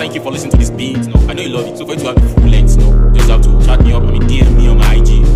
thank you for listening to this beat. I know you love it, so for you to have the full length, just have to chat me up, DM me on my IG.